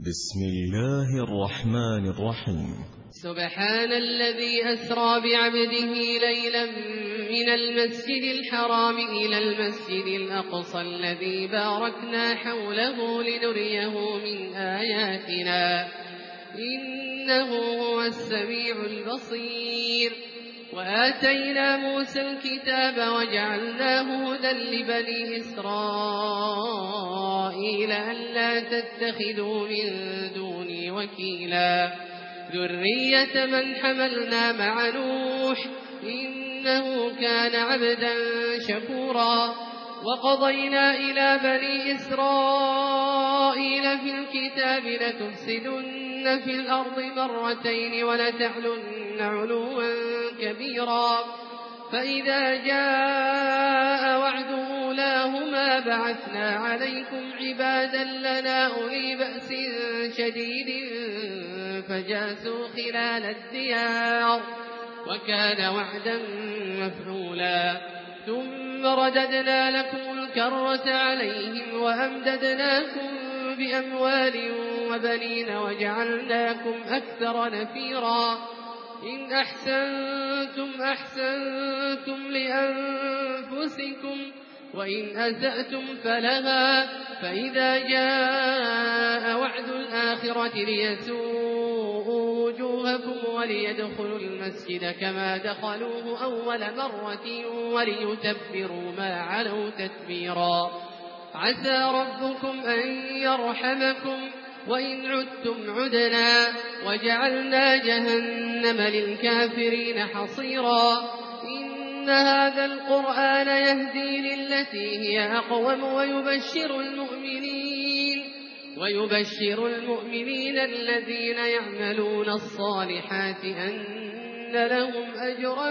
بسم الله الرحمن الرحيم. سبحان الذي أسرى بعبده ليلا من المسجد الحرام إلى المسجد الأقصى الذي باركنا حوله لنريه من آياتنا إنه هو السميع البصير. وآتينا موسى الكتاب وجعلناه هدى لبني إسرائيل ألا تتخذوا من دوني وكيلا ذرية من حملنا مع نوح إنه كان عبدا شكورا. وقضينا إلى بني إسرائيل في الكتاب لتفسدن في الأرض مرتين ولتعلن علوا كبيرا. فإذا جاء وعد أولاهما بعثنا عليكم عبادا لنا أولي بأس شديد فجاسوا خلال الديار وكان وعدا مفعولا. ثم رددنا لكم الكرة عليهم وأمددناكم بأموال وبنين وجعلناكم أكثر نفيرا. إن أحسنتم أحسنتم لأنفسكم وإن أسأتم فلها. فإذا جاء وعد الآخرة ليسوءوا وجوهكم وليدخلوا المسجد كما دخلوه أول مرة وليتبروا ما علوا تتبيرا. عسى ربكم أن يرحمكم وإن عدتم عدنا وجعلنا جهنم للكافرين حصيرا. إن هذا القرآن يهدي للتي هي أقوم ويبشر المؤمنين الذين يعملون الصالحات أن لهم أجرا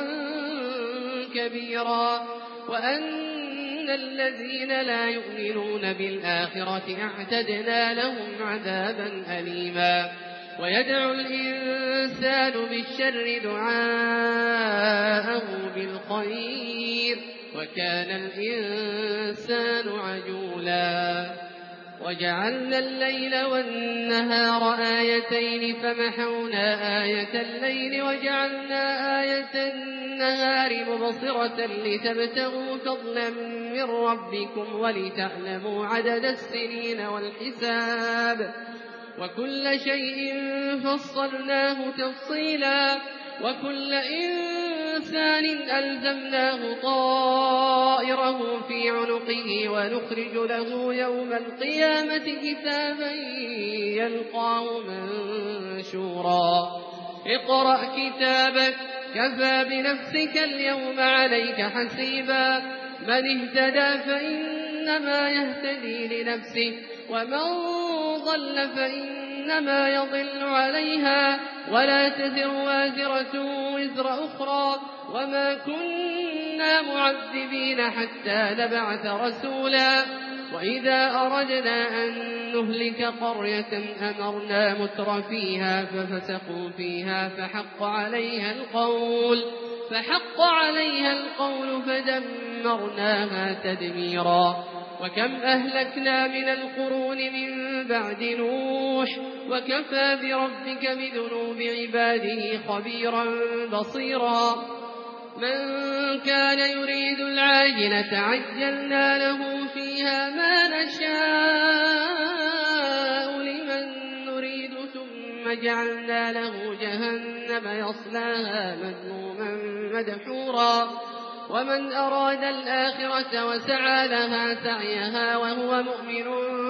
كبيرا وأن الذين لا يؤمنون بالآخرة أعتدنا لهم عذابا أليما. ويدعو الإنسان بالشر دعاءه بالخير وكان الإنسان عجولا. وجعلنا الليل والنهار آيتين فمحونا آية الليل وجعلنا آية النهار مبصرة لتبتغوا فضلا من ربكم ولتعلموا عدد السنين والحساب وكل شيء فصلناه تفصيلا. وكل إنسان ألزمناه طائره في عنقه ونخرج له يوم القيامة كتابا يلقاه منشورا. اقرأ كتابك كفى بنفسك اليوم عليك حسيبا. من اهتدى فإنما يهتدي لنفسه ومن ضل فإنما يضل عليها ولا تزر وازرة وزر أخرى وما كنا معذبين حتى نبعث رسولا. وإذا أردنا أن نهلك قرية أمرنا متر فيها ففسقوا فيها فحق عليها القول فدمرناها تدميرا. وكم أهلكنا من القرون من بعد نوح وكفى بربك بذنوب عباده خبيرا بصيرا. من كان يريد العاجلة عجلنا له فيها ما نشاء لمن نريد ثم جعلنا له جهنم يصلاها مذموما مدحورا. ومن أراد الآخرة وسعى لها سعيها وهو مؤمن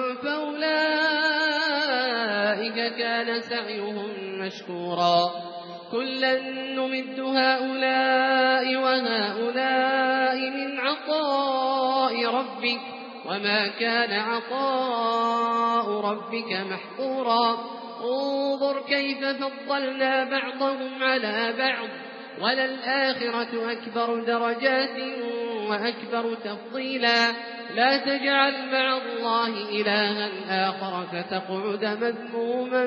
فأولئك كان سعيهم مشكورا. كلا نمد هؤلاء وهؤلاء من عطاء ربك وما كان عطاء ربك محظورا. انظر كيف فضلنا بعضهم على بعض وللآخرة أكبر درجات وأكبر تفضيلا. لا تجعل مع الله إلها آخر فتقعد مذموما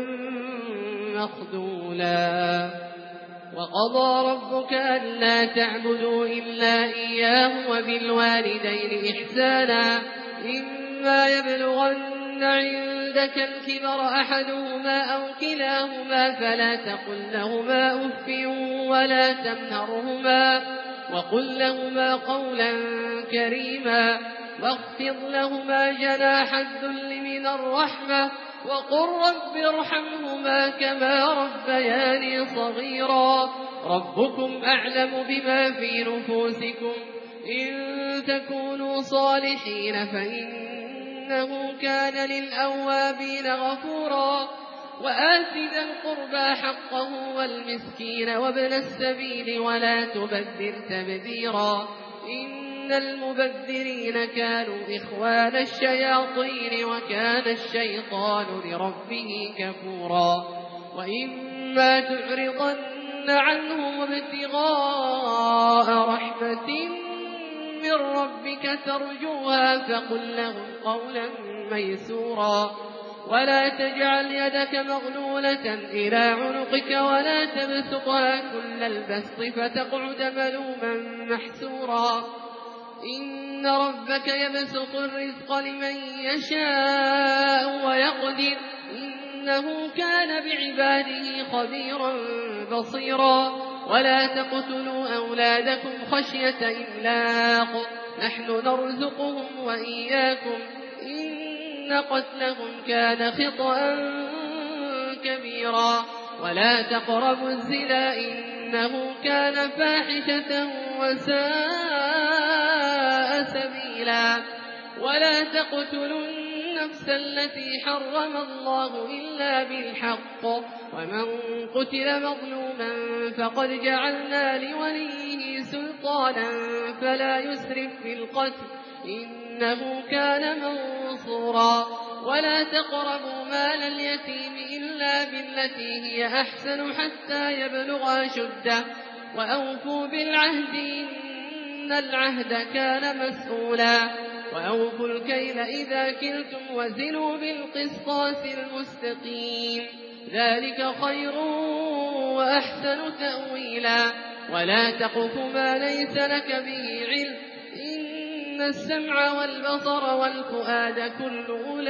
مخذولا. وقضى ربك ألا تعبدوا إلا إياه وبالوالدين إحسانا إما يبلغن عندك عندك الكبر أحدهما أو كلاهما فلا تقل لهما أف ولا تنهرهما وقل لهما قولا كريما واخفض لهما جناح الذل من الرحمة وقل رب ارحمهما كما ربياني صغيرا ربكم أعلم بما في نفوسكم إن تكونوا صالحين فإنه كان للأوابين غفورا وآت ذا القربى حقه والمسكين وابن السبيل ولا تبذر تبذيرا إن المبذرين كانوا إخوان الشياطين وكان الشيطان لربه كفورا وإما تعرضن عنهم ابتغاء رحمة من ربك ترجوها فقل لهم قولا ميسورا ولا تجعل يدك مغلولة إلى عنقك ولا تبسطها كل البسط فتقعد ملوما محسورا إن ربك يبسط الرزق لمن يشاء ويقدر إنه كان بعباده خبيرا بصيرا ولا تقتلوا أولادكم خشية إملاق نحن نرزقهم وإياكم إن قتلهم كان خطأ كبيرا ولا تقربوا الزنا إنه كان فاحشة وساء سبيلا ولا تقتلوا النفس التي حرم الله إلا بالحق ومن قتل مظلوما فقد جعلنا لوليه سلطانا فلا يسرف في القتل إنه كان منصورا ولا تقربوا مال اليتيم إلا بالتي هي أحسن حتى يبلغ أشده وأوفوا بالعهد إن العهد كان مسؤولا وأوفوا الكيل إذا كلتم وزنوا بالقسطاس المستقيم ذلك خير وأحسن تأويلا ولا تقف ما ليس لك به علم إن السمع والبصر والفؤاد كل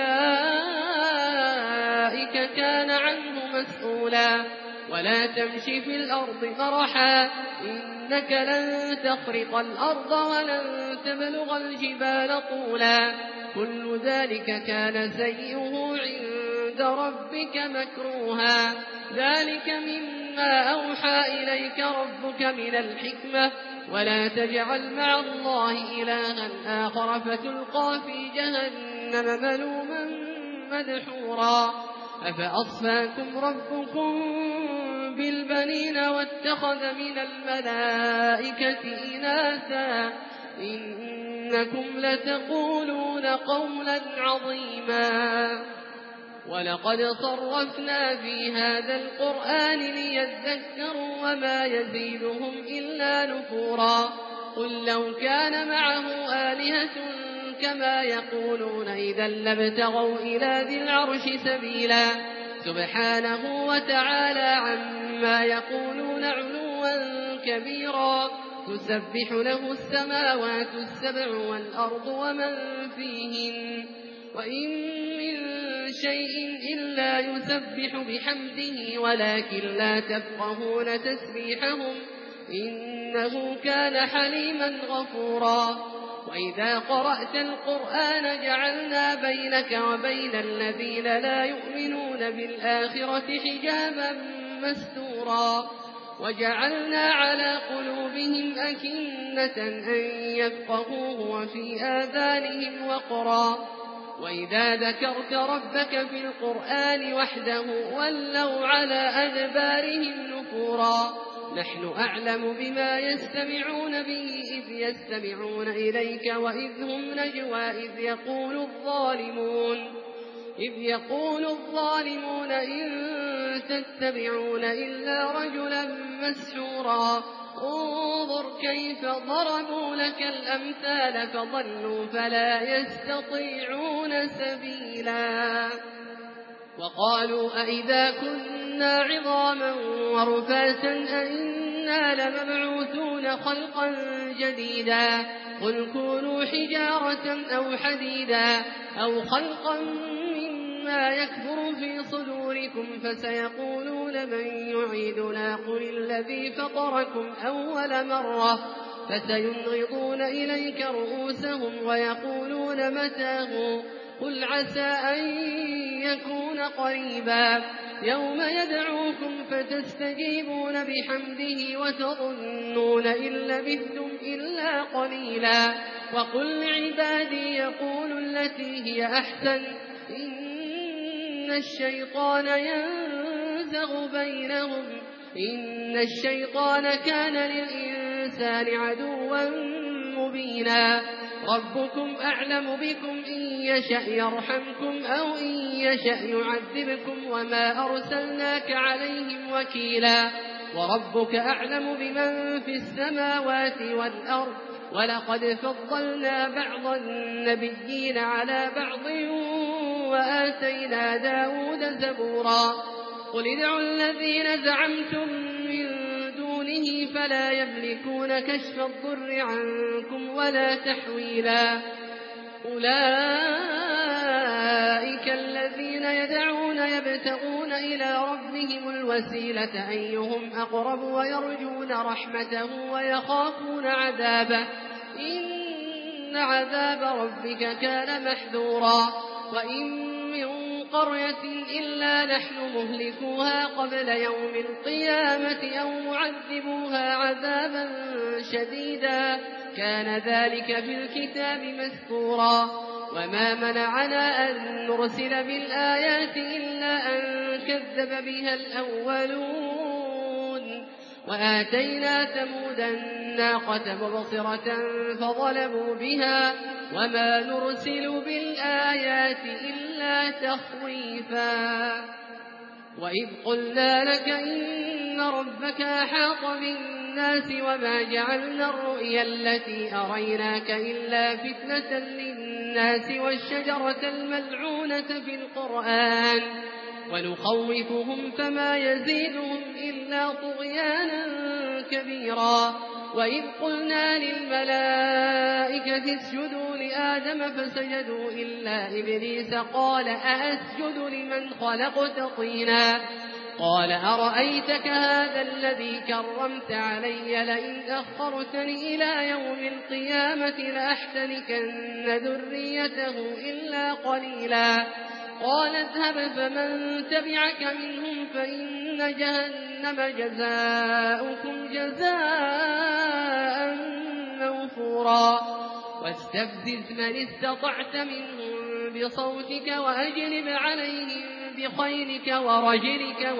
أولئك كان عنه مسؤولا ولا تمشي في الأرض مرحا إنك لن تخرق الأرض ولن تبلغ الجبال طولا كل ذلك كان سيئه عند ربك مكروها ذلك مما أوحى إليك ربك من الحكمة ولا تجعل مع الله إلها آخر فتلقى في جهنم ملوما مدحورا أفأصفاكم ربكم بالبنين واتخذ من الملائكة إناثا إنكم لتقولون قولا عظيما ولقد صرفنا في هذا القرآن ليذكروا وما يزيدهم إلا نفورا قل لو كان معه آلهة كما يقولون إذا لابتغوا إلى ذي العرش سبيلا سبحانه وتعالى عما يقولون علوا كبيرا تسبح له السماوات السبع والأرض ومن فيهن وإن من شيء إلا يسبح بحمده ولكن لا تفقهون تسبيحهم إنه كان حليما غفورا وإذا قرأت القرآن جعلنا بينك وبين الذين لا يؤمنون بالآخرة حجابا مستورا وجعلنا على قلوبهم أكنة أن يفقهوه وفي آذانهم وقرا وإذا ذكرت ربك في القرآن وحده ولوا على أدبارهم نفورا نحن أعلم بما يستمعون به إذ يستمعون إليك وإذ هم نجوى إذ يقول الظالمون إن تتبعون إلا رجلا مسحورا انظر كيف ضربوا لك الأمثال فضلوا فلا يستطيعون سبيلا وقالوا أئذا كنا عظاما ورفاتا أئنا لمبعوثون خلقا جديدا قل كونوا حجارة أو حديدا أو خلقا مما ما يكبر في صدوركم فسيقولون من يعيدنا قل الذي فطركم أول مرة فسينغضون إليك رؤوسهم ويقولون متاه قل عسى أن يكون قريبا يوم يدعوكم فتستجيبون بحمده وتظنون إن لبثتم إلا قليلا وقل لعبادي يقولوا التي هي أحسن إن الشيطان ينزغ بينهم إن الشيطان كان للإنسان عدوا مبينا ربكم أعلم بكم إن يشأ يرحمكم أو إن يشأ يعذبكم وما أرسلناك عليهم وكيلا وربك أعلم بمن في السماوات والأرض ولقد فضلنا بعض النبيين على بعض وآتينا داود زبورا قل ادعوا الذين زعمتم من دونه فلا يملكون كشف الضر عنكم ولا تحويلا أولئك الذين يدعون يبتغون إلى ربهم الوسيلة أيهم أقرب ويرجون رحمته ويخافون عذابه إن عذاب ربك كان محذورا وإن من قرية إلا نحن مهلكوها قبل يوم القيامة أو معذبوها عذابا شديدا كان ذلك في الكتاب مسطورا وما منعنا أن نرسل بالآيات إلا أن كذب بها الأولون وآتينا ثمود الناقة مبصرة فظلموا بها وما نرسل بالآيات إلا تخويفا وإذ قلنا لك إن ربك أحاط بالناس وما جعلنا الرؤيا التي أريناك إلا فتنة للناس والشجرة الملعونة في القرآن ونخوفهم فما يزيدهم إلا طغيانا كبيرا وإذ قلنا للملائكة اسجدوا لآدم فسجدوا إلا إبليس قال أأسجد لمن خلقت طينا قال أرأيتك هذا الذي كرمت علي لئن أخرتني إلى يوم القيامة لأحتنكن ذريته إلا قليلا قال اذهب فمن تبعك منهم فإن جهنم جزاؤكم جزاء موفورا واستفزز من استطعت منهم بصوتك وأجلب عليهم بخيلك ورجلك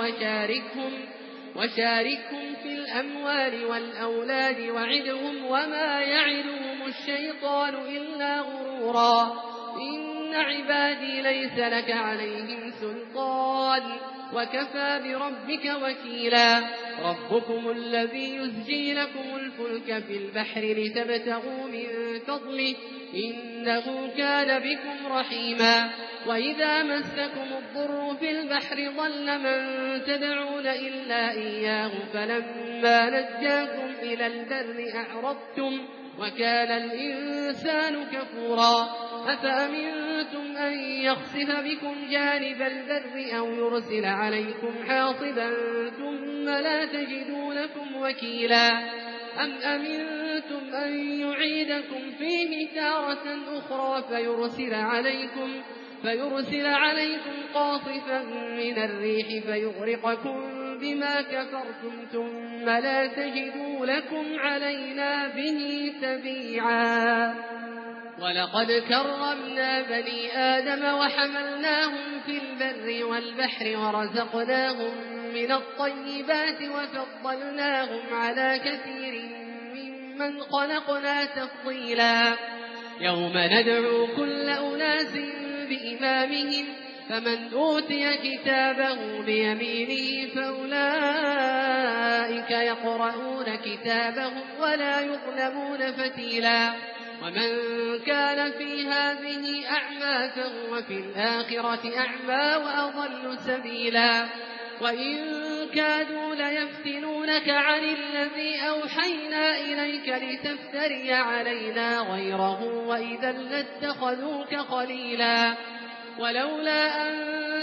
وشاركهم في الأموال والأولاد وعدهم وما يعدهم الشيطان إلا غرورا إن عبادي ليس لك عليهم سلطان وكفى بربك وكيلا ربكم الذي يزجي لكم الفلك في البحر لتبتغوا من فضله إنه كان بكم رحيما وإذا مسكم الضر في البحر ضل من تدعون إلا إياه فلما نجاكم إلى البر أعرضتم وكان الإنسان كفورا أفأمنتم أن يخسف بكم جانب البر أو يرسل عليكم حاصبا ثم لا تجدوا لكم وكيلا أم أمنتم أن يعيدكم فيه تارة أخرى فيرسل عليكم قاصفا من الريح فيغرقكم بما كفرتم ثم لا تجدوا لكم علينا به تبيعا ولقد كرمنا بني آدم وحملناهم في البر والبحر ورزقناهم من الطيبات وفضلناهم على كثير ممن خلقنا تفضيلا يوم ندعو كل أناس بإمامهم فمن أوتي كتابه بيمينه فأولئك يقرؤون كتابهم ولا يظلمون فتيلا ومن كان في هذه أعمى فهو في الآخرة أعمى وأضل سبيلا وإن كادوا ليفتنونك عن الذي أوحينا إليك لتفتري علينا غيره وإذا لاتخذوك خليلا ولولا أن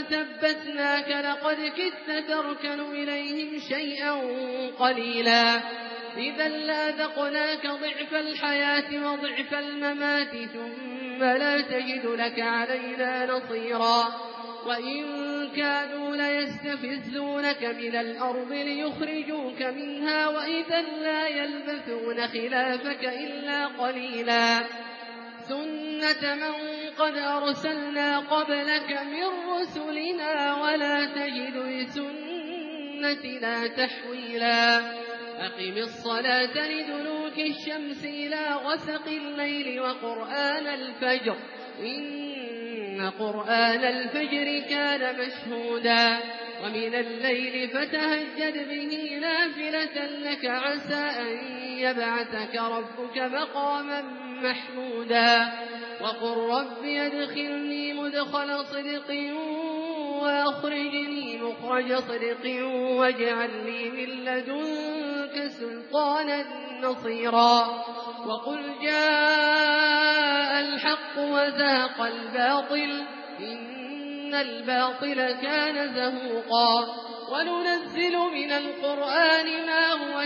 ثبتناك لقد كدت تركن إليهم شيئا قليلا إذا لأذقناك ضعف الحياة وضعف الممات ثم لا تجد لك علينا نصيرا وإن كادوا ليستفزونك من الأرض ليخرجوك منها وإذا لا يلبثون خلافك إلا قليلا سنة من قد أرسلنا قبلك من رسلنا ولا تجد لسنتنا تحويلا أقم الصلاة لدلوك الشمس إلى غسق الليل وقرآن الفجر إن قرآن الفجر كان مشهودا ومن الليل فتهجد به نافلة لك عسى أن يبعثك ربك مقاما محمودا وقل رب يدخلني مدخل صدق وأخرجني مخرج صدق واجعل لي من لدنك سلطانا نصيرا وقل جاء الحق وزهق الباطل إن الباطل كان زهوقا وننزل من القرآن ما هو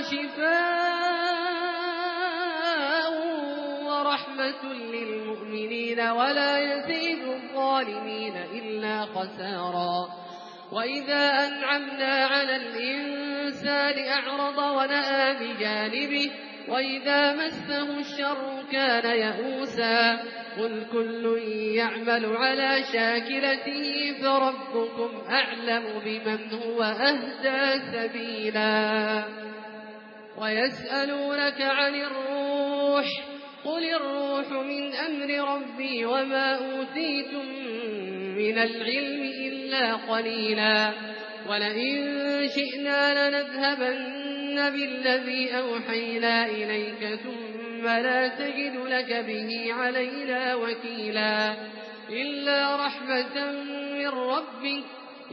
شفاء ورحمة للمؤمنين ولا يزيد الظالمين إلا خسارا وإذا أنعمنا على الإنسان أعرض ونأى بجانبه وإذا مسه الشر كان يئوسا قل كل يعمل على شاكلته فربكم أعلم بمن هو أهدى سبيلا ويسألونك عن الروح قل الروح من أمر ربي وما أوتيتم من العلم إلا قليلا ولئن شئنا لنذهبن بالذي أوحينا إليك ثم لا تجد لك به علينا وكيلا إلا رحمة من ربك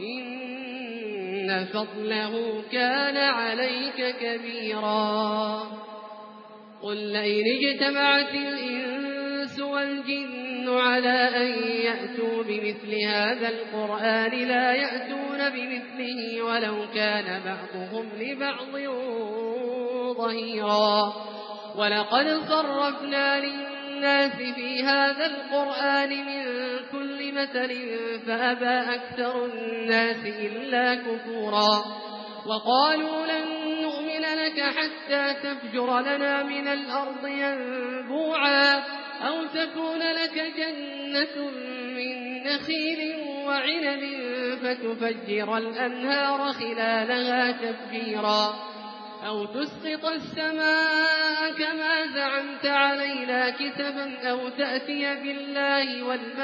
إن فضله كان عليك كبيرا قل لئن اجتمعت الإنس والجن على أن يأتوا بمثل هذا القرآن لا يأتون بمثله ولو كان بعضهم لبعض ظهيرا ولقد صرفنا للناس في هذا القرآن من كل مثل فأبى أكثر الناس إلا كفورا وقالوا لن نؤمن لك حتى تفجر لنا من الأرض ينبوعا أو تكون لك جنة من نخيل وعنب فتفجر الأنهار خلالها تفجيرا أو تسقط السماء كما زعمت علينا كسفا أو تأتي بالله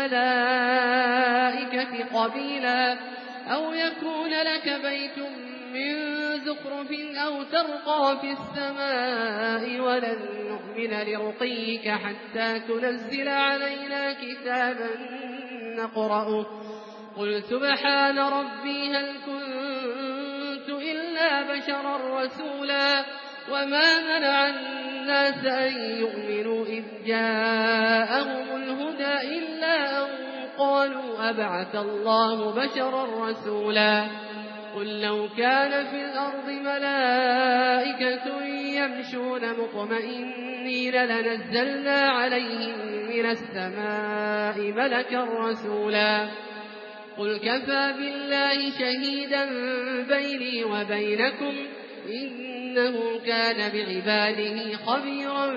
والملائكة قبيلا أو يكون لك بيت من زخرف أو ترقى في السماء ولن نؤمن لرقيك حتى تنزل علينا كتابا نقرأه قل سبحان ربي هل كنت إلا بشرا رسولا وما منع الناس أن يؤمنوا إذ جاءهم الهدى إلا أن قالوا أبعث الله بشرا رسولا قل لو كان في الأرض ملائكة يمشون مطمئنين لنزلنا عليهم من السماء ملكا رسولا قل كفى بالله شهيدا بيني وبينكم إنه كان بعباده خبيرا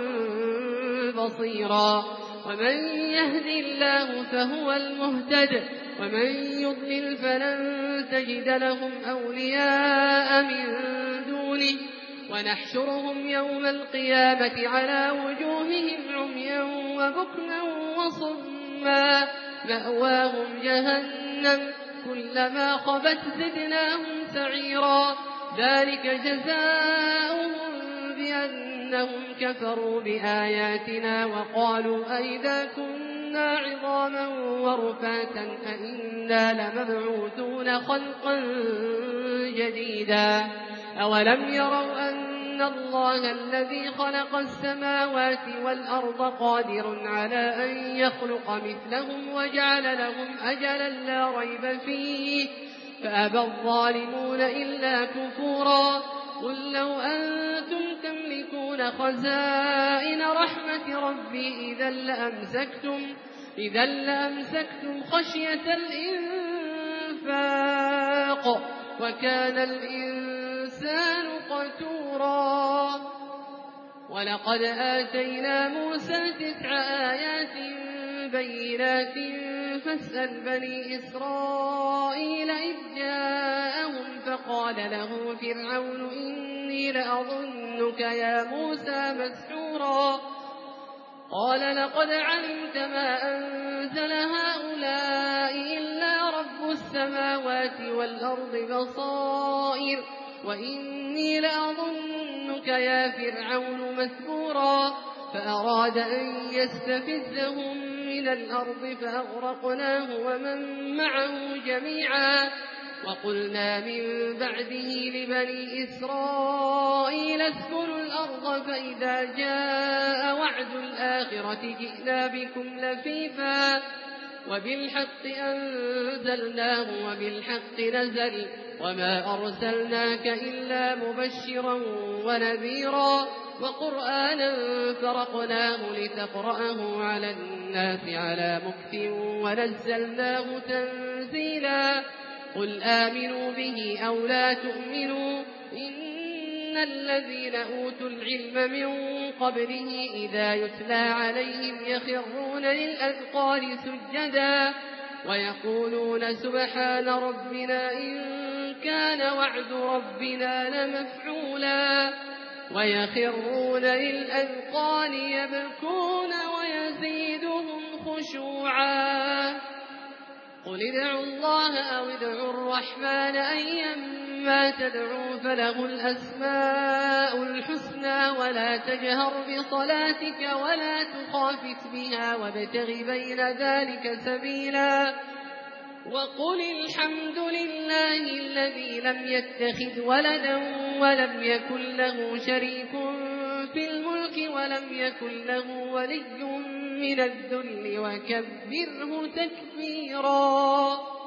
بصيرا ومن يهد الله فهو المهتد ومن يضلل فلن تجد لهم أولياء من دونه ونحشرهم يوم القيامة على وجوههم عميا وبكما وصما مأواهم جهنم كلما خبت زدناهم سعيرا ذلك جزاؤهم بأنهم كفروا بآياتنا وقالوا أئذا كنا عظاما ورفاتا أئنا لمبعوثون خلقا جديدا أولم يروا أن إن الله الذي خلق السماوات والأرض قادر على أن يخلق مثلهم وجعل لهم أجلا لا ريب فيه فأبى الظالمون إلا كفورا قل لو أنتم تملكون خزائن رحمة ربي إذا لأمسكتم خشية الإنفاق وكان الإنسان قتورا ولقد آتينا موسى 9 آيات بينات فاسأل بني إسرائيل إذ جاءهم فقال له فرعون إني لأظنك يا موسى مسحورا قال لقد علمت ما أنزل هؤلاء إلا رب السماوات والأرض بصائر وإني لأظنك يا فرعون مثبورا فأراد أن يستفزهم من الأرض فأغرقناه ومن معه جميعا وقلنا من بعده لبني إسرائيل اسكنوا الأرض فإذا جاء وعد الآخرة جئنا بكم لفيفا وبالحق أنزلناه وبالحق نزل وما أرسلناك إلا مبشرا ونذيرا وقرآنا فرقناه لتقرأه على الناس على مكث ونزلناه تنزيلا قل آمنوا به أو لا تؤمنوا إن الذين أوتوا العلم من قبله إذا يتلى عليهم يخرون للأذقان سجدا ويقولون سبحان ربنا إن كان وعد ربنا لمفعولا ويخرون للأذقان يبكون ويزيدهم خشوعا قل ادعوا الله أو ادعوا الرحمن أيما تدعوا فله الأسماء الحسنى ولا تجهر بصلاتك ولا تخافت بها وابتغ بين ذلك سبيلا وقل الحمد لله الذي لم يتخذ ولدا ولم يكن له شريك في الملك ولم يكن له ولي من الذل وكبره تكبيرا